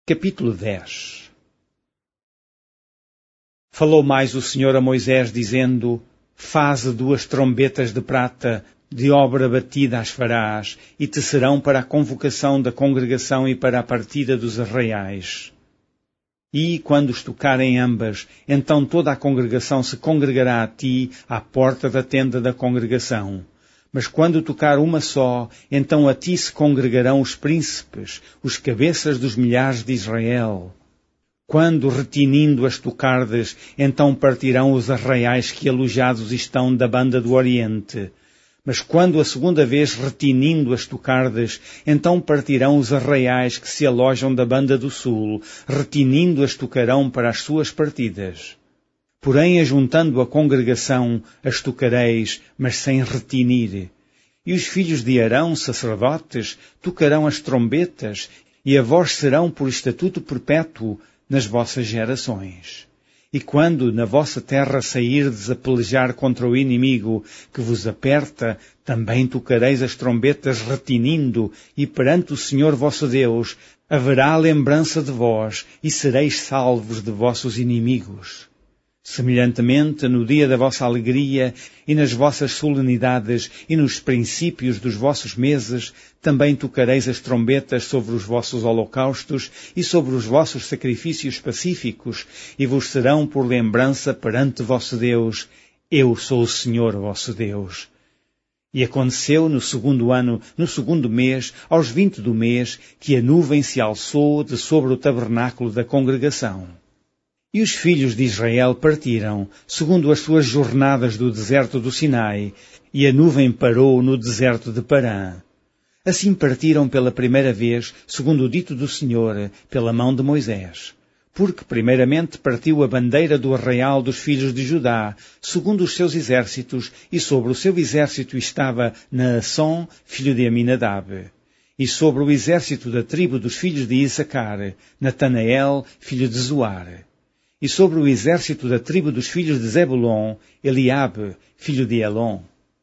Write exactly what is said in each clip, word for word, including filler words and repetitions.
Capítulo dez. Falou mais o Senhor a Moisés, dizendo: Faze duas trombetas de prata, de obra batida as farás, e te serão para a convocação da congregação e para a partida dos arraiais. E, quando os tocarem ambas, então toda a congregação se congregará a ti à porta da tenda da congregação. Mas quando tocar uma só, então a ti se congregarão os príncipes, os cabeças dos milhares de Israel. Quando retinindo as tocardes, então partirão os arraiais que alojados estão da banda do Oriente. Mas quando a segunda vez retinindo as tocardes, então partirão os arraiais que se alojam da banda do Sul, retinindo as tocarão para as suas partidas. Porém, ajuntando a congregação, as tocareis, mas sem retinir. E os filhos de Arão, sacerdotes, tocarão as trombetas, e a vós serão por estatuto perpétuo nas vossas gerações. E quando na vossa terra sairdes a pelejar contra o inimigo que vos aperta, também tocareis as trombetas retinindo, e perante o Senhor vosso Deus haverá lembrança de vós, e sereis salvos de vossos inimigos. Semelhantemente, no dia da vossa alegria, e nas vossas solenidades, e nos princípios dos vossos meses, também tocareis as trombetas sobre os vossos holocaustos e sobre os vossos sacrifícios pacíficos, e vos serão por lembrança perante vosso Deus. Eu sou o Senhor vosso Deus. E aconteceu no segundo ano, no segundo mês, aos vinte do mês, que a nuvem se alçou de sobre o tabernáculo da congregação. E os filhos de Israel partiram, segundo as suas jornadas do deserto do Sinai, e a nuvem parou no deserto de Parã. Assim partiram pela primeira vez, segundo o dito do Senhor, pela mão de Moisés. Porque primeiramente partiu a bandeira do arraial dos filhos de Judá, segundo os seus exércitos, e sobre o seu exército estava Naasson, filho de Aminadab. E sobre o exército da tribo dos filhos de Issacar, Natanael, filho de Zoar. E sobre o exército da tribo dos filhos de Zebulon, Eliabe, filho de Elon.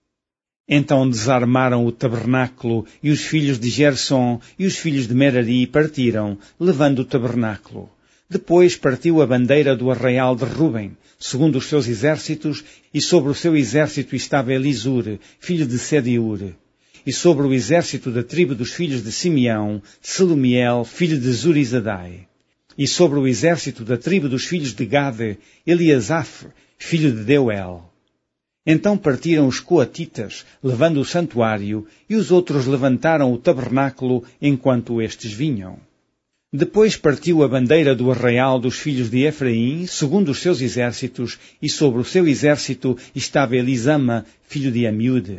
Então desarmaram o tabernáculo, e os filhos de Gerson e os filhos de Merari partiram, levando o tabernáculo. Depois partiu a bandeira do arraial de Ruben, segundo os seus exércitos, e sobre o seu exército estava Elisur, filho de Sediur. E sobre o exército da tribo dos filhos de Simeão, Selumiel, filho de Zurizadai. E sobre o exército da tribo dos filhos de Gade, Eliasaf, filho de Deuel. Então partiram os coatitas, levando o santuário, e os outros levantaram o tabernáculo enquanto estes vinham. Depois partiu a bandeira do arraial dos filhos de Efraim, segundo os seus exércitos, e sobre o seu exército estava Elisama, filho de Amiúde.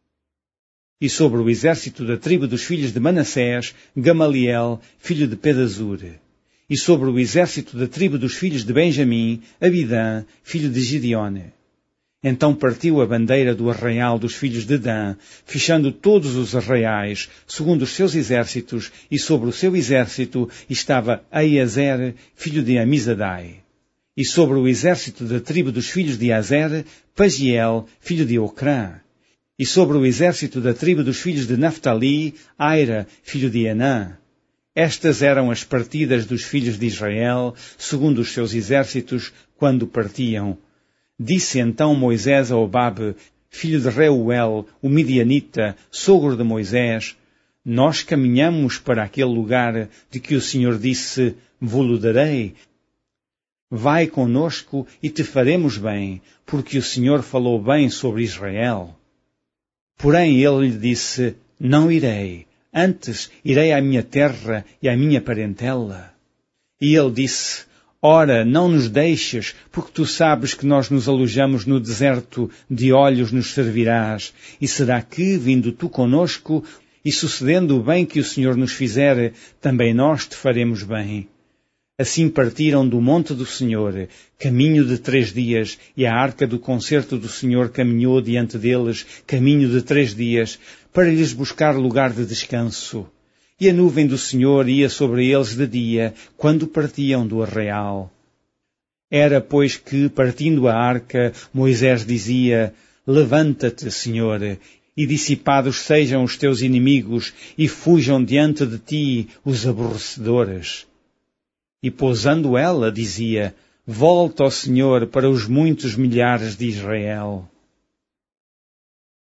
E sobre o exército da tribo dos filhos de Manassés, Gamaliel, filho de Pedazur. E sobre o exército da tribo dos filhos de Benjamim, Abidã, filho de Gideone. Então partiu a bandeira do arraial dos filhos de Dan, fechando todos os arraiais, segundo os seus exércitos, e sobre o seu exército estava Aiezer, filho de Amizadai. E sobre o exército da tribo dos filhos de Azer, Pagiel, filho de Ocrã. E sobre o exército da tribo dos filhos de Naftali, Aira, filho de Enã. Estas eram as partidas dos filhos de Israel, segundo os seus exércitos, quando partiam. Disse então Moisés a Obabe, filho de Reuel, o midianita, sogro de Moisés: Nós caminhamos para aquele lugar de que o Senhor disse: Vô-lo darei. Vai conosco e te faremos bem, porque o Senhor falou bem sobre Israel. Porém ele lhe disse: Não irei. Antes irei à minha terra e à minha parentela. E ele disse: Ora, não nos deixes, porque tu sabes que nós nos alojamos no deserto, de olhos nos servirás. E será que, vindo tu conosco, e sucedendo o bem que o Senhor nos fizer, também nós te faremos bem? Assim partiram do monte do Senhor, caminho de três dias, e a arca do concerto do Senhor caminhou diante deles, caminho de três dias, para lhes buscar lugar de descanso. E a nuvem do Senhor ia sobre eles de dia, quando partiam do arraial. Era, pois, que, partindo a arca, Moisés dizia: Levanta-te, Senhor, e dissipados sejam os teus inimigos, e fujam diante de ti os aborrecedores. e pousando ela, dizia: Volta, ó Senhor, para os muitos milhares de Israel.